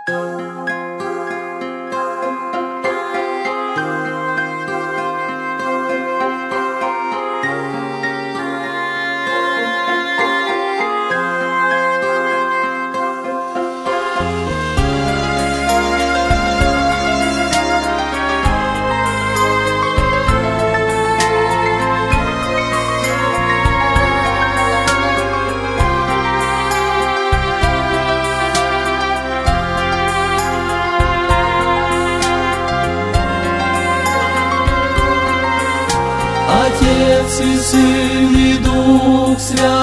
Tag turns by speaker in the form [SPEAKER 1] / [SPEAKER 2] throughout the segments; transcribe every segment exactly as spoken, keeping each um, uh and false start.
[SPEAKER 1] Отец и Сын и Дух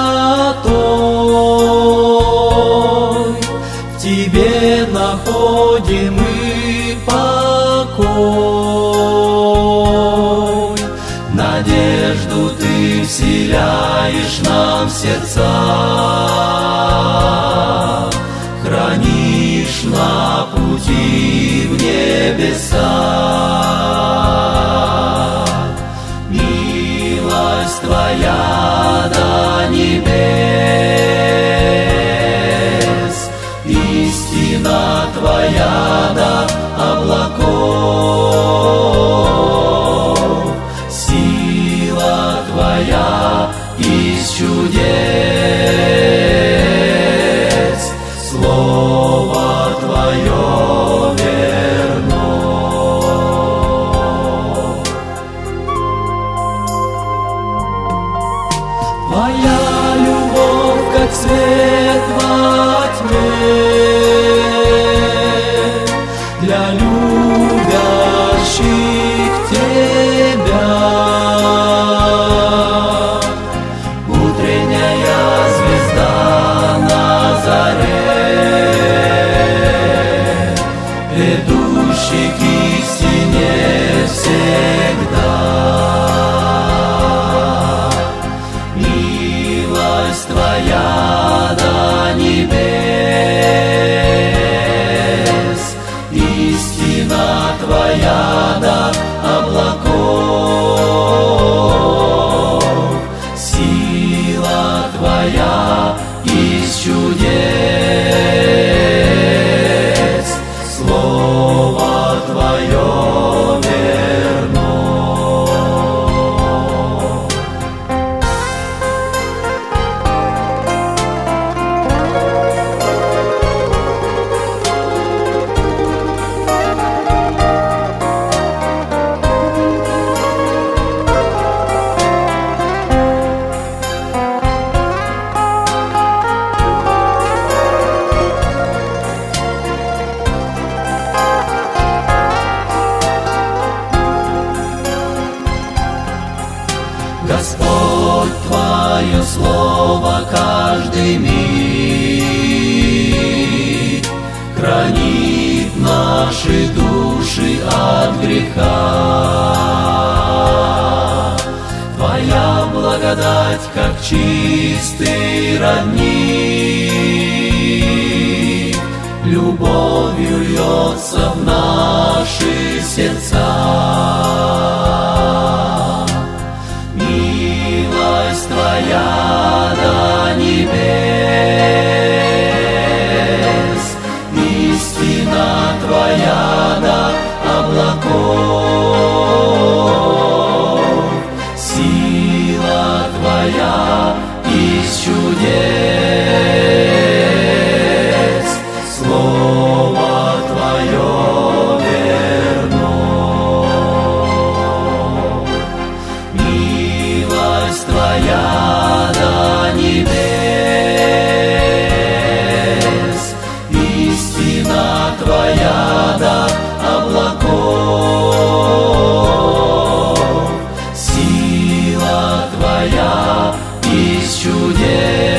[SPEAKER 1] Святой, в Тебе находим мы покой. Надежду Ты вселяешь нам в сердца, хранишь на пути в небеса. Твоя до небес, истина Твоя до облаков, сила Твоя из чудес, Слово Твое верно. Твоя любовь, как свет во тьме, для любящих Тебя. Утренняя звезда на заре, ведущий к истине всегда. Твоя до небес, истина Твоя до облаков, сила Твоя из чудес, Слово Твое верно. Господь, Твое Слово каждый миг хранит наши души от греха. Твоя благодать, как чистый родник, любовью льется в наши сердца. Милость Твоя до небес, истина Твоя до облаков, сила Твоя из чудес, Слово Твое верно. Твоя до небес, истина Твоя до облаков, сила Твоя из чудес.